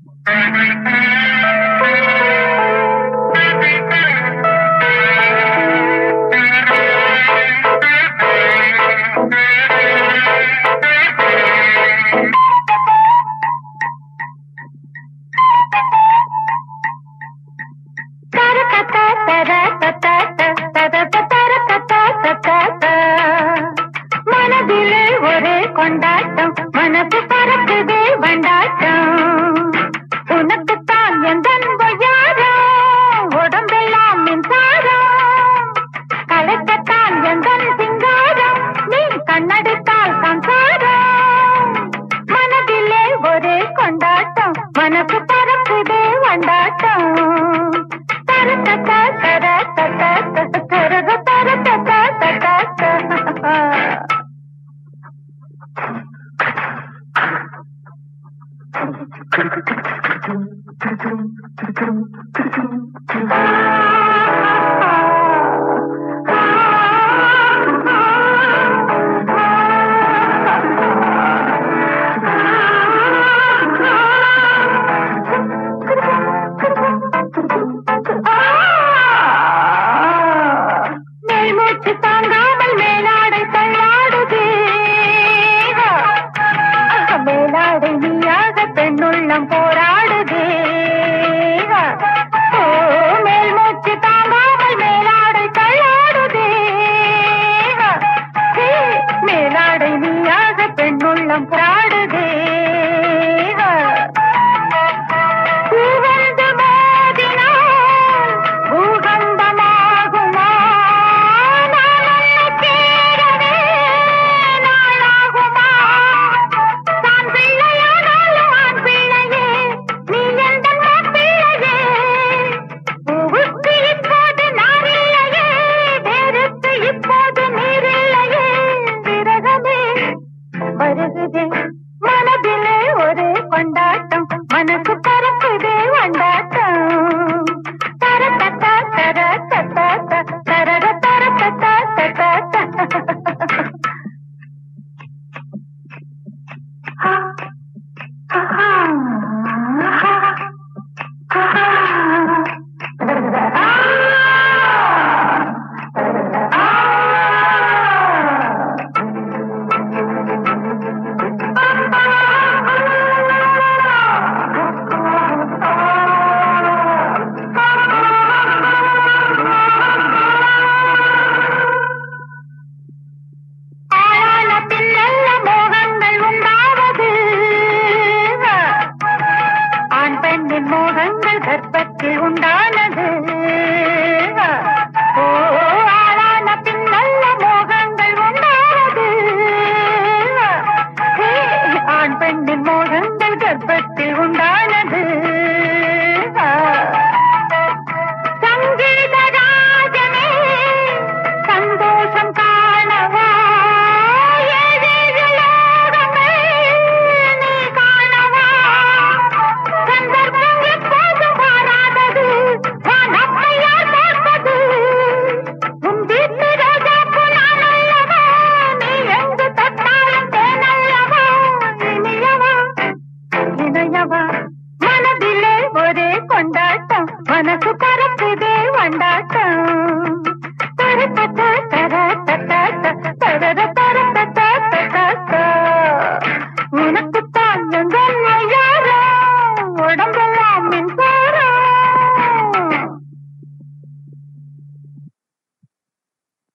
மனதிலே ஒரே கொண்டாட்டம், மனசு பறக்குதே வண்டாட்டம். உனக்குத்தான் எந்த யாரும் உடம்பெல்லாம் மின்சாரம், கலைக்கத்தான் எந்த சிங்காரம், நீ கண்ணடித்தால் சம்சாரம். மனதிலே ஒரே கொண்டாட்டம், மனசு பறக்குதே வண்டாட்டம். தாங்காமல் மேலாடை தள்ளாடுதே, மேலாடை நீயாக பெண்ணுள்ளம் போராடுதே. மேல் மூச்சு தாங்காமல் மேலாடை தள்ளாடுதே, மேலாடை நீயாக பெண்ணுள்ளம் போராடுதே. மனதிலே ஒரே கொண்டாட்டம், மனசு பறக்குதே வண்டாட்டம். தரத்தா தரத்தா தரர தரத்தா மோகங்கள் கர்ப்பத்தில் உண்டானது. ஆளான பின் நல்ல மோகங்கள் உண்டானது. ஆண் பெண்ணின் மோகங்கள் கர்ப்பத்தில் உண்டானது. சங்கீத ராஜனே சந்தோஷம் காணவா, மனதிலே ஒரே கொண்டாட்டம், மனசு